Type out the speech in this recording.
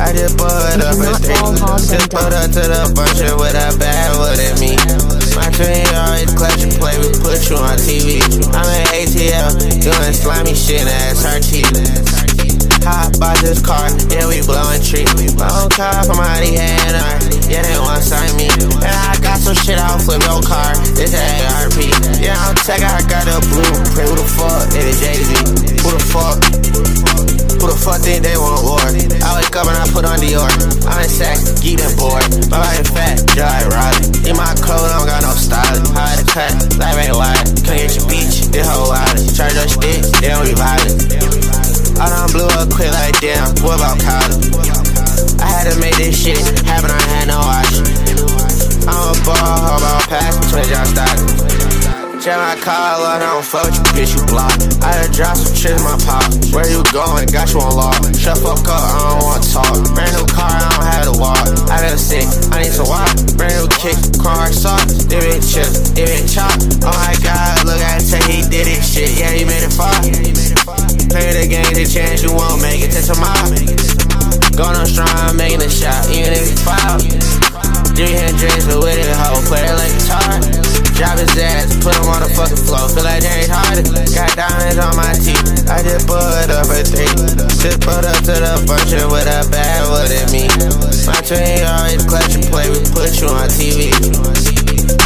I just put up a 3. Just put up to the function with a bad wood in me. My twin always clutch and play, we put you on TV. I'm in ATL, doing slimy shit in SRT. Hot box this car, yeah, we blowing trees. Long car from out the hand, yeah, they want to sign me. And I got some shit, I'll flip your car, this ARP. Yeah, I'm tech, I got a blueprint. Who the fuck? It is Jay-Z. Who the fuck? Who the fuck think they want war? I wake up and I put on Dior. I'm in sex, getting bored. My body fat, dry, rotten. In my clothes, I don't got no style. I had to cut, life ain't wide. Come get your beach, this whole wild. Charge your sticks, they don't be violent. I done blew up quick like damn, what about college? I had to make this shit happen, I had no option. I'm a ball, how about pass between y'all stocks? Check my car, I don't fuck with you, bitch, you block. I done dropped some shit in my pop. Where you going? Got you on lock. Shut fuck up, I don't wanna talk. Brand new car, I don't have to walk. I feel sick, I need some walk. Brand new kick, car socks. They been chips, they been chop. Oh my god, look at him, he did it, shit, yeah, he made it far. Play the game, the chance you won't make it to tomorrow. Going on strong, making a shot, even if you foul. 300 but with it, hoe, play it like guitar. Drop his ass, put him on the fucking floor, feel like James Harden. Got diamonds on my teeth, I just put up a 3. Just put up to the function with a bad wood in me. My twin always clutch and play, we put you on TV.